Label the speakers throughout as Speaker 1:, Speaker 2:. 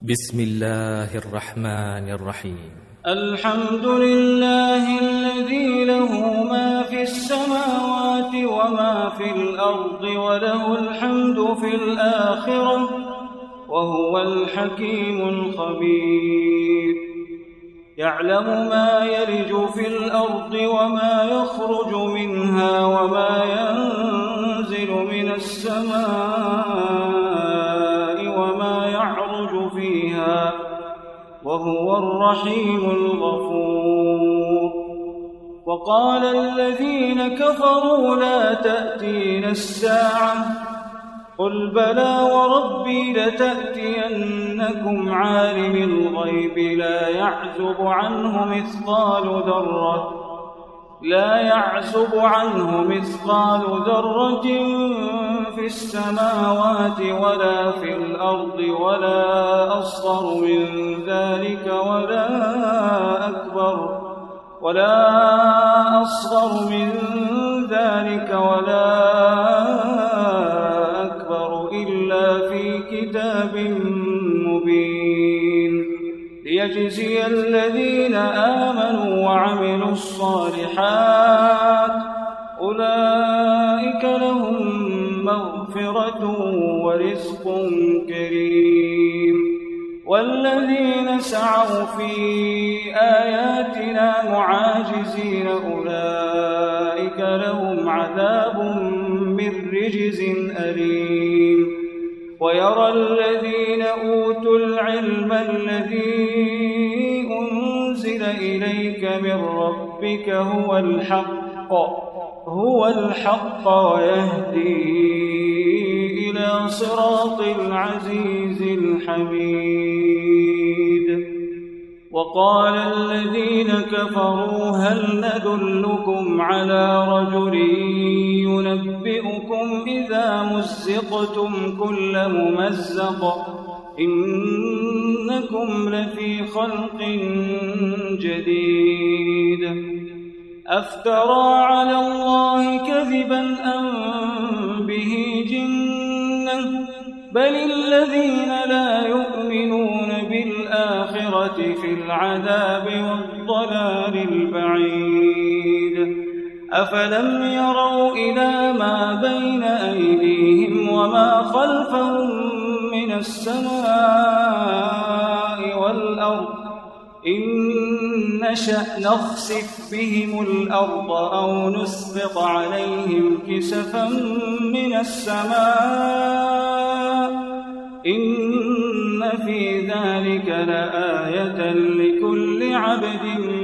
Speaker 1: بسم الله الرحمن الرحيم.
Speaker 2: الحمد لله الذي له ما في السماوات وما في الأرض وله الحمد في الآخرة وهو الحكيم الخبير. يعلم ما يلج في الأرض وما يخرج منها وما ينزل من السماء وما يعرج فيها وهو الرحيم الغفور. وقال الذين كفروا لا تأتينا الساعة قل بلى وربي لتأتينكم عالم الغيب لا يعزب عنه مثقال ذرة في السماوات ولا في الأرض ولا أصغر من ذلك ولا أكبر إلا في كتاب مبين ليجزي الذين آمنوا وعملوا الصالحات أولئك لهم مغفرة ورزق كريم. والذين سعوا في آياتنا معاجزين أولئك لهم عذاب من رجز أليم. ويرى الذين أوتوا العلم الذي أنزل إليك من ربك هو الحق ويهدي إلى صراط العزيز الحميد. وقال الذين كفروا هل ندلكم على رجل ينبئكم إذا مزقتم كل ممزق إنكم لفي خلق جديد. أفترى على الله كذبا أم به جنة بل الذين لا يؤمنون بالآخرة في العذاب والضلال البعيد. أفلم يروا إلى ما بين أيديهم وما خلفهم من السماء والأرض إن نشأ نخسف بهم الأرض أو نسقط عليهم كسفا من السماء إن في ذلك لآية لكل عبد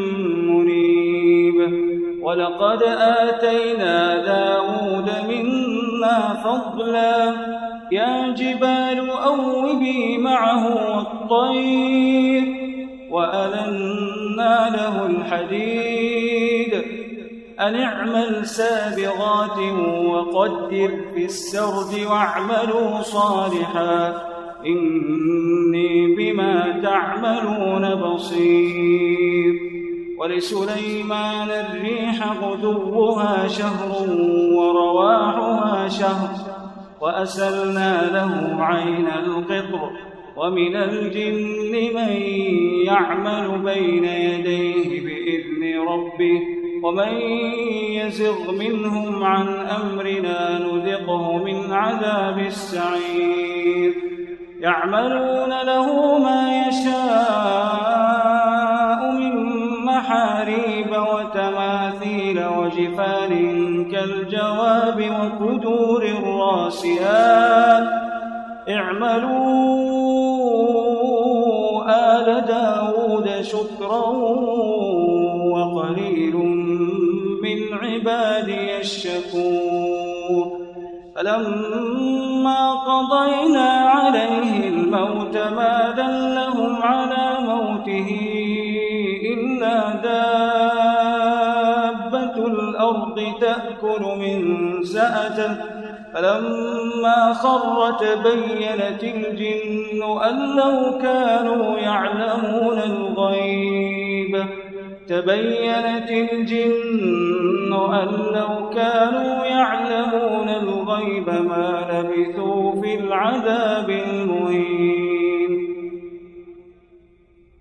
Speaker 2: منيب. ولقد آتينا داود منا فضلا يا جبال أوبي معه والطير وألنا له الحديد أن اعمل سابغات وقدر في السرد واعملوا صالحا إني بما تعملون بصير. ولسليمان الريح غدوها شهر ورواحها شهر وأسلنا له عين القطر ومن الجن من يعمل بين يديه بإذن ربه ومن يزغ منهم عن أمرنا نذقه من عذاب السعير. يعملون له ما يشاء من محاريب وتماثيل وجفان كالجواب وقدور الراسيات اعملوا آل داود شكرا وقليل من عبادي الشكور. فلما قضينا عليه الموت ما دلهم على موته إلا دابة الأرض تأكل من سأته فلما خر تبينت الجن أن لو كانوا يعلمون الغيب ما لبثوا في العذاب المهين.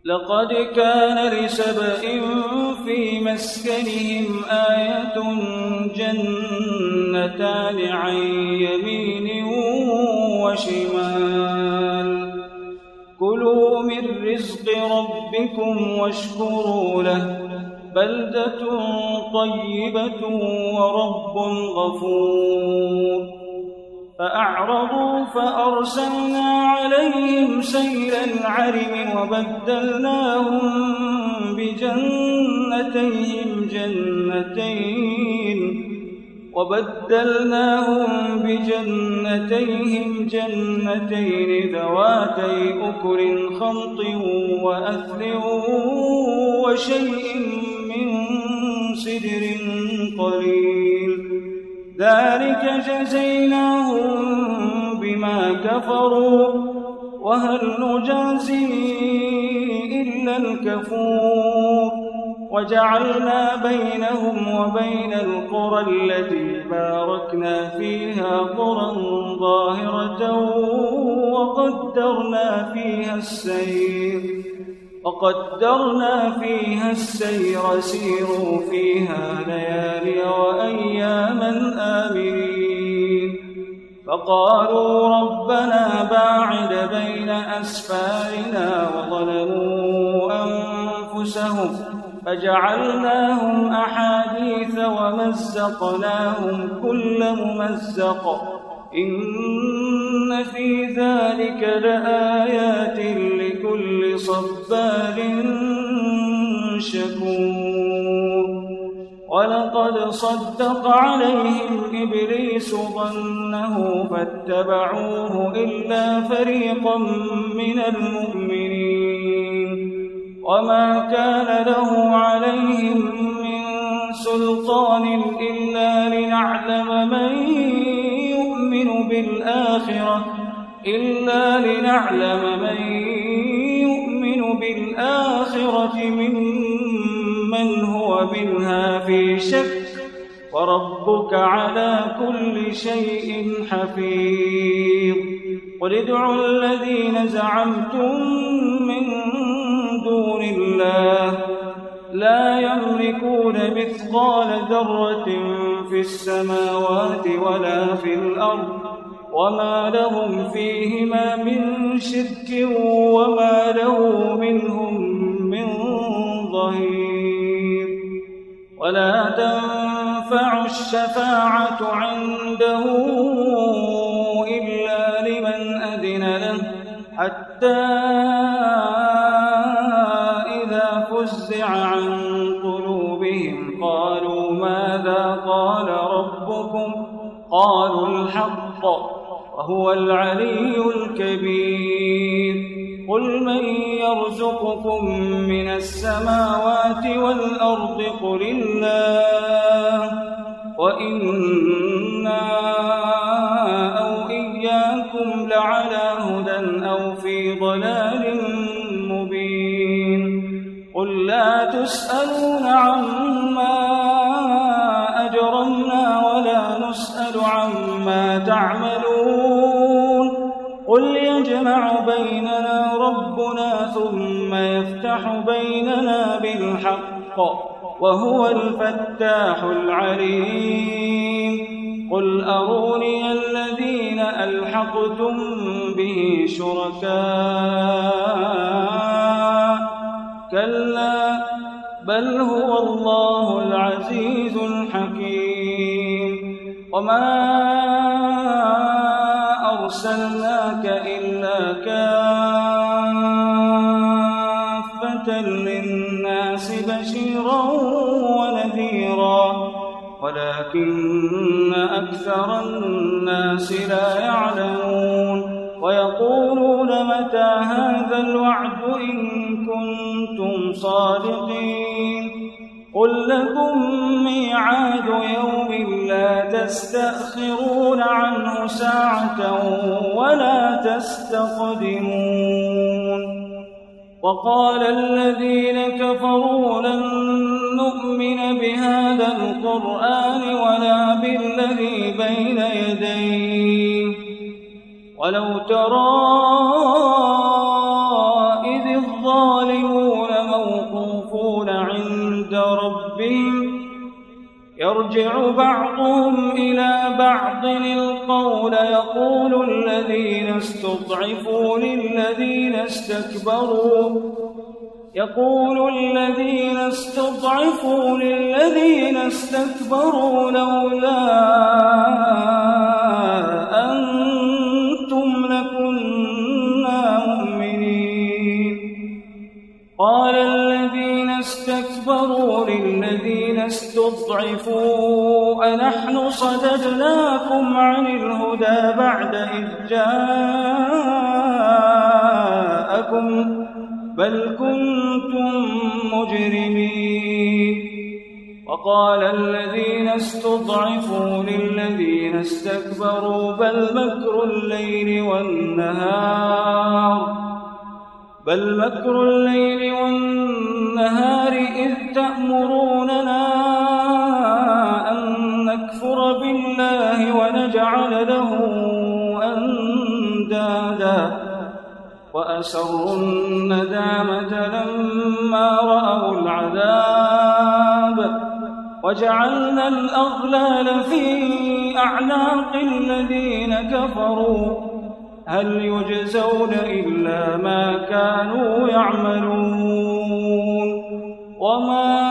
Speaker 2: لقد كان لسبإ في مسكنهم آية جنتان عن يمين وشمال كلوا من رزق ربكم واشكروا له بلدة طيبة ورب غفور فأعرضوا فأرسلنا عليهم سيل العرم وبدلناهم بجنتيهم جنتين ذواتي أكل خمط وأثل وشيء من سدر قليل ذلك جزيناهم بما كفروا وهل نجازي إلا الكفور وجعلنا بينهم وبين القرى التي باركنا فيها قرى ظاهرة وقدرنا فيها السير سيروا فيها ليالي وأياما آمنين فقالوا ربنا باعد بين أسفارنا وظلموا أنفسهم فجعلناهم أحاديث ومزقناهم كل ممزق إن في ذلك لآيات لكل صبار شكور ولقد صدق عليهم إبليس ظنه فاتبعوه إلا فريقا من المؤمنين وما كان له عليهم من سلطان إلا لنعلم من يؤمن بالآخرة ممن هو منها في شك وربك على كل شيء حفيظ قل ادعوا الذين زعمتم من دون الله لا يملكون مثقال ذرة في السماوات ولا في الأرض وما لهم فيهما من شرك وما له منهم من ظهير ولا تنفع الشفاعة عنده إلا لمن أذن له حتى إذا فزع عن قلوبهم قالوا ماذا قال ربكم قالوا الحق وهو العلي الكبير قل من يرزقكم من السماوات والأرض قل الله وإنا أو إياكم لعلى هدى أو في ضلال مبين قل لا تسألون عما أجرمنا ولا نسأل عما تعملون قل يجمع بيننا ربنا ثم يفتح بيننا بالحق وهو الفتاح العليم قل أروني الذين ألحقتم به شركاء كلا بل هو الله العزيز الحكيم وما أرسلناك إلا كافة للناس بشيرا ونذيرا ولكن أكثر الناس لا يعلمون ويقولون متى هذا الوعد إن كنتم صادقين قل لكم ميعاد يوم لا تستأخرون عنه ساعة ولا تستقدمون وقال الذين كفروا لن نؤمن بهذا القرآن ولا بالذي بين يديه ولو ترى إذ الظالمون يرجع بعضهم إلى بعض القول يقول الذين استضعفوا للذين استكبروا لولا أنتم لكنا مؤمنين. قال الذين استكبروا للذين استضعفوا أنحن صددناكم عن الهدى بعد إذ جاءكم بل كنتم مجرمين. وقال الذين استضعفوا للذين استكبروا بل مكر الليل والنهار إذ تأمروننا أن نكفر بالله ونجعل له أندادا وأسروا الندامة لما رأوا العذاب وجعلنا الأغلال في أعناق الذين كفروا هل يجزون إلا ما كانوا يعملون. وما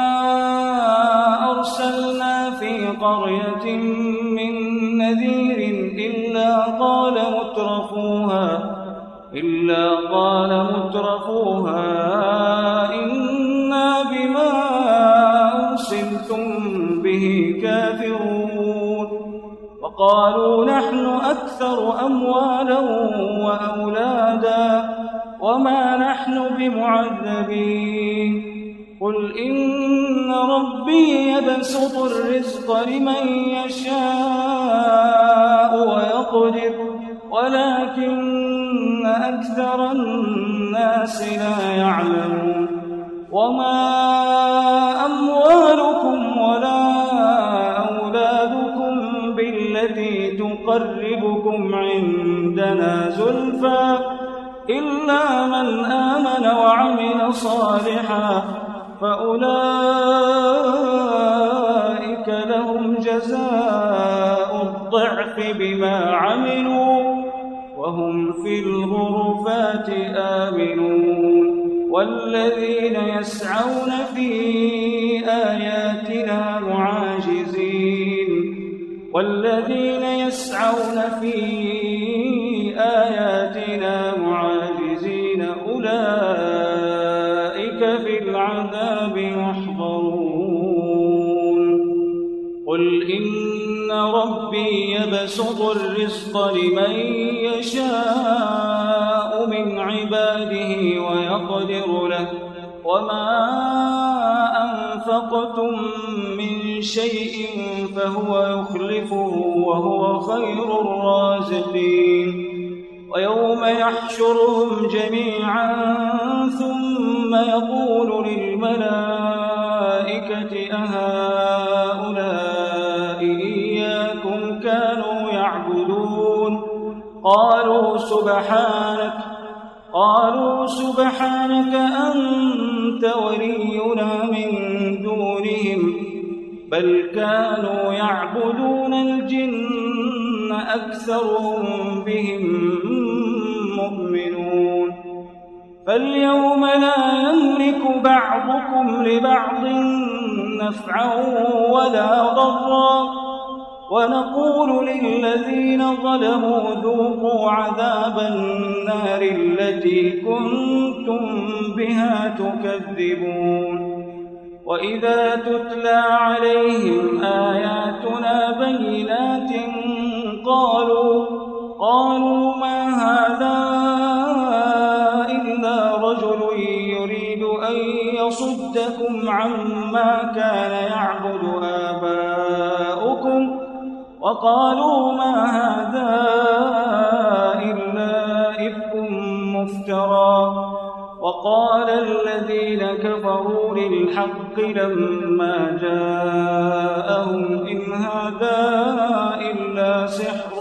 Speaker 2: أرسلنا في قرية من نذير إلا قال مترفوها إنا بما أرسلتم به كافرون. وقالوا نحن أكثر أموالا وأولادا وما نحن بمعذبين. قل إن ربي يبسط الرزق لمن يشاء ويقدر ولكن أكثر الناس لا يعلمون. وما أموالكم ولا أولادكم بالتي تقربكم عندنا زلفى إلا من آمن وعمل صالحا فأولئك لهم جزاء الضعف بما عملوا وهم في الغرفات آمنون. والذين يسعون في آياتنا معاجزين أولئك في العذاب محضرون. قل إن ربي يبسط الرزق لمن يشاء من عباده ويقدر له وما أنفقتم من شيء فهو يخلفه وهو خير الرازقين. ويوم يحشرهم جميعا ثم يقول للملائكة أهؤلاء إياكم كانوا يعبدون قالوا سبحانك أنت ولينا من دونهم بل كانوا يعبدون الجن أكثرهم بهم مؤمنون. فاليوم لا يملك بعضكم لبعض نفعا ولا ضرا ونقول للذين ظلموا ذوقوا عذاب النار التي كنتم بها تكذبون. وإذا تتلى عليهم آياتنا بينات قالوا ما هذا إلا رجل يريد أن يصدكم عما كان يعبد آباؤكم وقالوا ما هذا إلا إفك مفترى. وقال الذين كفروا للحق لما جاءهم إن هذا إلا سحر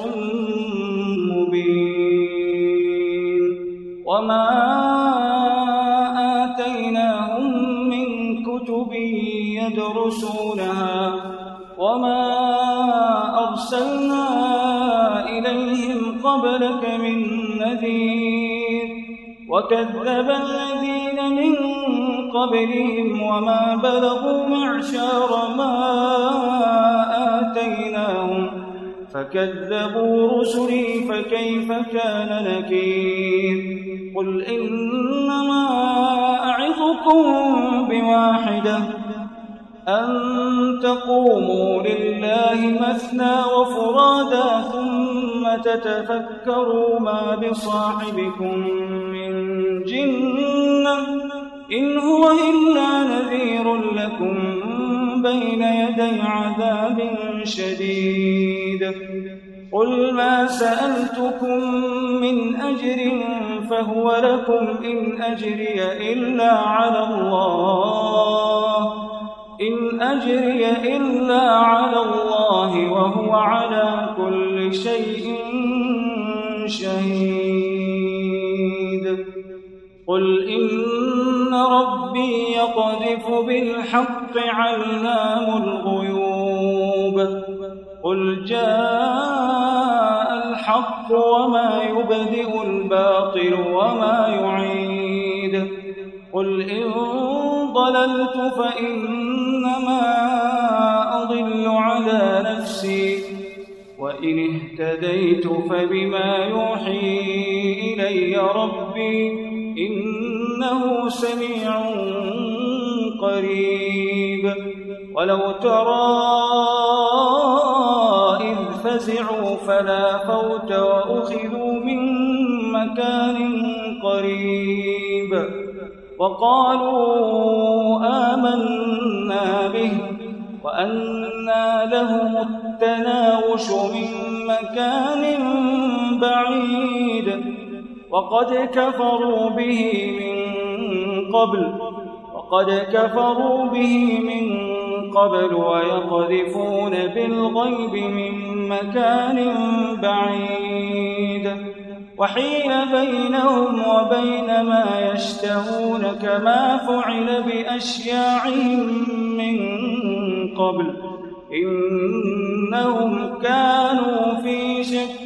Speaker 2: مبين. وما آتيناهم من كتب يدرسونها وما أرسلنا إليهم قبلك من نذير وكذب الذين من قبلهم وما بلغوا معشار ما آتيناهم فكذبوا رسلي فكيف كان نكير قل إنما أعظكم بواحدة أن تقوموا لله مثنى وفرادا ثم تتفكروا ما بصاحبكم من جنة إن هو إلا نذير لكم بين يدي عذاب شديد قل ما سألتكم من أجر فهو لكم إن أجري إلا على الله وهو على كل شيء شهيد قل إن ربي يقذف بالحق علام الغيوب قل جاء الحق وما يبدئ الباطل وما يعيد قل إن ضللت فإنما أضل على نفسي وإن اهتديت فبما يوحي إلي ربي إنه سميع قريب ولو ترى إذ فزعوا فلا فوت وأخذوا من مكان قريب وقالوا آمنا به وأنى لهم التناوش من مكان بعيد وقد كفروا به من قبل ويقذفون بالغيب من مكان بعيد وحيل بينهم وبين ما يشتهون كما فعل بأشياعهم من قبل إنهم كانوا في شك